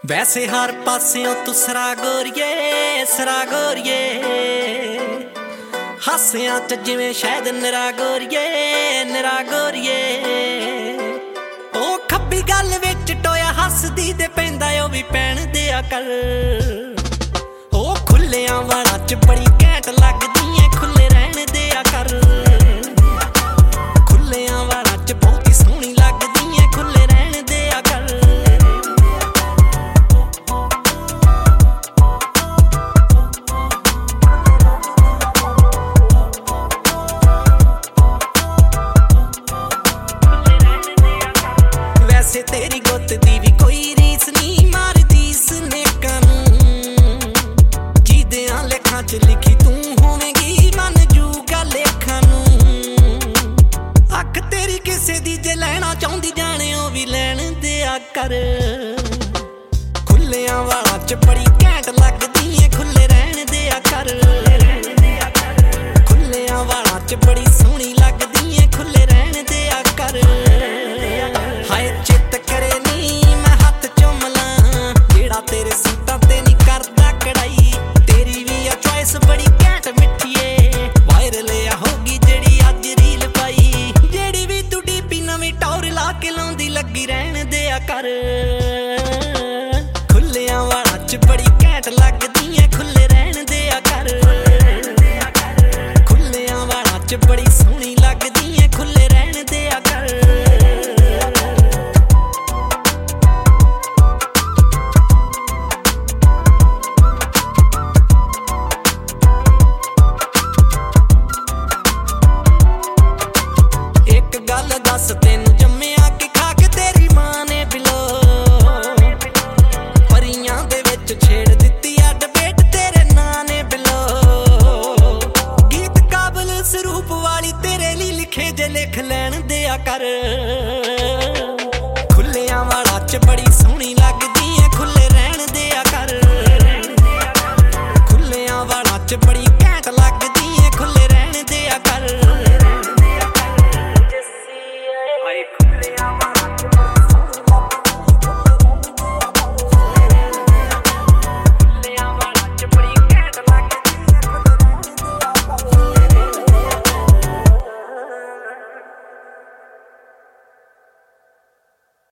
ਵੈਸੇ ਹਰ ਪਾਸਿਓਂ ਤੂੰ ਸਰਾ ਗੋਰੀਏ ਹਾਸਿਆਂ ਚ ਜਿਵੇਂ ਸ਼ਾਇਦ ਨਿਰਾ ਗੋਰੀਏ ਉਹ ਖੱਬੀ ਗੱਲ ਵਿੱਚ ਟੋਇਆ ਹੱਸਦੀ ਤੇ ਪੈਂਦਾ ਉਹ ਵੀ ਪੈਣ ਦਿਆ ਕਰ। ਉਹ ਖੁੱਲਿਆਂ ਵਾਲਾਂ ਚ ਬੜੀ ਘੈਂਟ ਲੱਗਦੀ ਏ ਖੁੱਲੇ ਰਹਿਣ ਦਿਆ ਕਰ। ਖੁੱਲਿਆਂ ਵਾਲਾਂ ਚ ਬਹੁਤੀ ਸੋਹਣੀ ਲੱਗਦੀ ਏ ਖੁੱਲੇ ਰਹਿਣ ਦਿਆ ਕਰ। ਵੈਸੇ ਤੇਰੀ ਗੁੱਤ ਦੀ ਵੀ ਕੋਈ ਰੀਸ ਨਹੀਂ ਮਾਰਦੀ ਸਨੇਕਾਂ ਨੂੰ। ਜਿਹਦਿਆਂ ਲੇਖਾਂ ਚ ਲਿਖੀ ਤੂੰ ਹੋਵੇਂਗੀ ਮੰਨ ਜੂਗਾ ਲੇਖਾਂ ਨੂੰ। ਅੱਖ ਤੇਰੀ ਕਿਸੇ ਦੀ ਜੇ ਲੈਣਾ ਚਾਹੁੰਦੀ ਜਾਣੇ ਉਹ ਵੀ ਲੈਣ ਦਿਆ ਕਰ। ਖੁੱਲਿਆਂ ਵਾਲਾਂ ਚ ਬੜੀ ਘੈਂਟ ਲੱਗਦੀ ਏ ਖੁੱਲੇ ਰਹਿਣ ਦਿਆ ਕਰ। ਖੁੱਲਿਆਂ ਵਾਲਾਂ ਚ ਬੜੀ ਸੋਹਣੀ ਲੱਗਦੀ ਏ ਖੁੱਲੇ ਰਹਿਣ ਦਿਆ ਕਰ। ਹਾਏ ਚਿੱਤ ਕਰੇ ਨੀ ਮੈਂ ਹੱਥ ਚੁੰਮ ਲਾਂ ਜਿਹੜਾ ਤੇਰੇ ਸੂਟਾਂ ਤੇ ਨੀ ਕਰਦਾ ਕੜਾਈ। ਤੇਰੀ ਵੀ ਆ ਚੋਇਸ ਬੜੀ ਘੈਂਟ ਮਿੱਠੀ ਏ ਵਾਇਰਲ ਆ ਹੋਗੀ ਜਿਹੜੀ ਅੱਜ ਰੀਲ ਪਾਈ। ਜਿਹੜੀ ਵੀ ਤੂੰ ਡੀਪੀ ਨਵੀਂ ਟੌਰ ਲਾ ਕੇ ਲਾਉਂਦੀ ਲੱਗੀ ਰਹਿਣ ਦਿਆ ਕਰ। ਖੁੱਲਿਆਂ ਵਾਲਾਂ ਚ ਬੜੀ ਘੈਂਟ ਲੱਗਦੀ ਏ ਖੁੱਲੇ ਰਹਿਣ ਦਿਆ ਕਰ। ਖੁੱਲਿਆਂ ਵਾਲਾਂ ਚ ਬੜੀ ਸੋਹਣੀ ਲੱਗਦੀ ਏ ਖੁੱਲੇ ਰਹਿਣ ਦਿਆ ਕਰ। ਇੱਕ ਗੱਲ ਦੱਸ ਤੈਨੂੰ ਜੰਮਿਆ ਕਿ ਖਾ ਕੇ ਤੇਰੀ ਮਾਂ ਨੇ ਬਿਲੋ। ਪਰੀਆਂ ਦੇ ਵਿੱਚ ਛੇੜ ਦਿੱਤੀ ਆ ਡਬੇਟ ਤੇਰੇ ਨਾਂ ਨੇ ਬਿਲੋ। ਗੀਤ ਕਾਬਲ ਸਰੂਪ ਵਾਲੀ ਤੇਰੇ ਲਈ ਲਿਖੇ ਜੇ ਲਿਖ ਲੈਣ ਦਿਆ ਕਰ। ਖੁੱਲਿਆਂ ਵਾਲਾਂ ਚ ਬੜੀ ਸੋਹਣੀ ਲੱਗਦੀ ਏ ਖੁੱਲੇ ਰਹਿਣ ਦਿਆ ਕਰ। ਖੁੱਲਿਆਂ ਵਾਲਾਂ ਚ ਬੜੀ